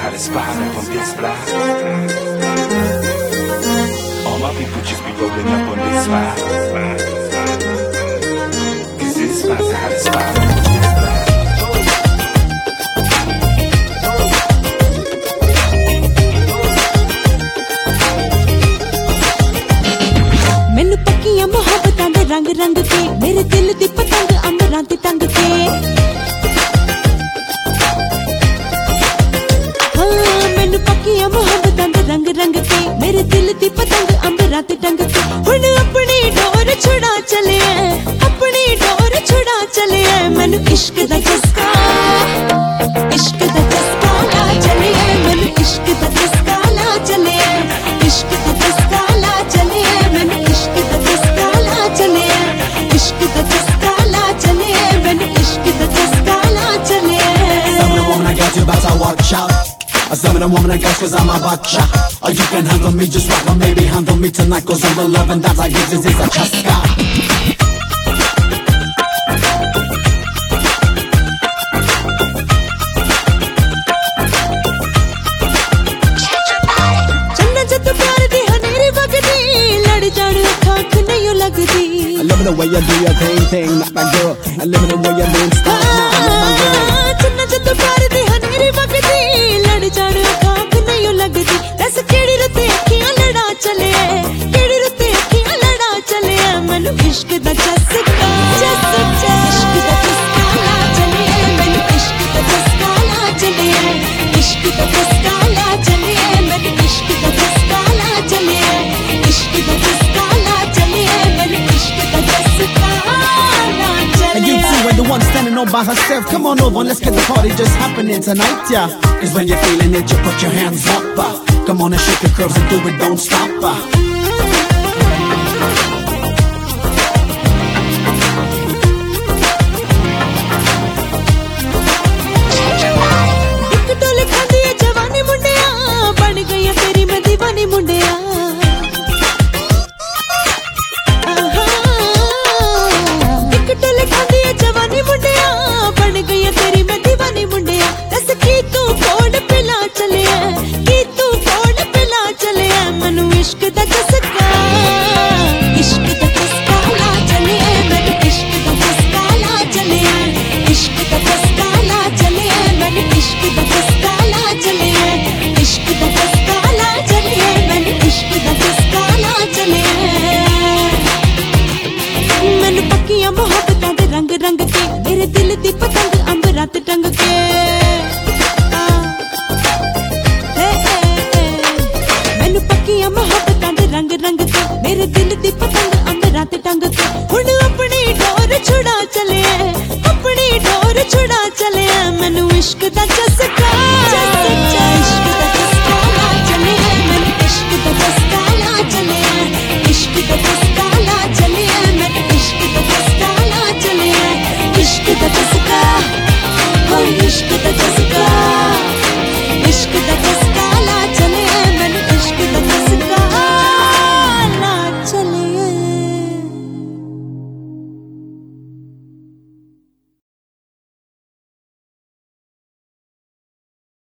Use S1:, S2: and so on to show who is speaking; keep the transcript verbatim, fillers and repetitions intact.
S1: hottest spot up on this block. All my people just be rolling up on this spot. Cause this spot's the hottest spot up on this block.
S2: मैनू पक्कियां मोहब्बतां दे रंग रंग के मेरे दिल दी पतंग अमरां ते टंग के हाँ मैनू पक्कियां मोहब्बतां दे रंग रंग के मेरे दिल दी पतंग अमरां ते टंग के हुण अपनी डोर छुड़ा चले अपनी डोर छुड़ा चले मैनू इश्क दा चस्का इश्क दा चस्का ला चले मैनू इश्क दा चस्का ला चले इश्क दा चस्का ला चले मैनू इश्क दा चस्का ला चले इश्क दा चस्का ला चले मैनू इश्क दा चस्का ला चले
S3: Some of the woman I got you about to watch out. Some of the woman I got cause I'm a bacha. Or you can handle me, just rock or maybe handle me tonight. Cause I'm the love and that I give this is a chaska.
S2: I
S3: love the way you do your thing, thing, not my girl. I love the way you lean stop, not my girl.
S2: चन्ना जद प्यार दी हनेरी वगदी लड़ जाण खाक नहीं लगदी दस केड़ी रुते अखियां लड़ा चले केड़ी रुते अखियां लड़ा चले मैनू इश्क दा चस्का चस्का इश्क दा चस्का ला चले मैनू इश्क दा चस्का ला चले इश्क दा चस्का ला चले मैनू इश्क दा चस्का ला चले इश्क दा चस्का ला चले मैनू इश्क दा चस्का ला चले
S3: And you two are the one standing all by herself. Come on over, let's get the party just happening tonight, yeah. Cause when you're feeling it, you put your hands up, uh. Come on and shake your curves and do it, don't stop, uh.
S2: एक टोल खांदी है जवानी मुंडिया बन गई तेरी मैं दीवानी मुंडिया एक टोल खांदी है जवानी मुंडिया बन गई तेरी मैं दीवानी मुंडिया दस की तू कोड पिला चले की तू कोड पिला चले मैनू इश्क दा चस्का इश्क दा चस्का ला चले मैनू इश्क दा चस्का ला चले इश्क दा चस्का ला चले मैनू इश्क दा चस्का ला चले इश्क दा चस्का ला चले मैनू इश्क दा चस्का ला चले मैनू पक्कियां मोहब्बतां दे रंग रंग के मेरे दिल दी पतंग अंबरां ते टंग के मैनू पक्कियां मोहब्बतां दे रंग रंग के मेरे दिल दी पतंग अंबरां ते टंग के हुण अपनी डोर छुड़ा चले अपनी डोर छुड़ा चले मैनू इश्क दा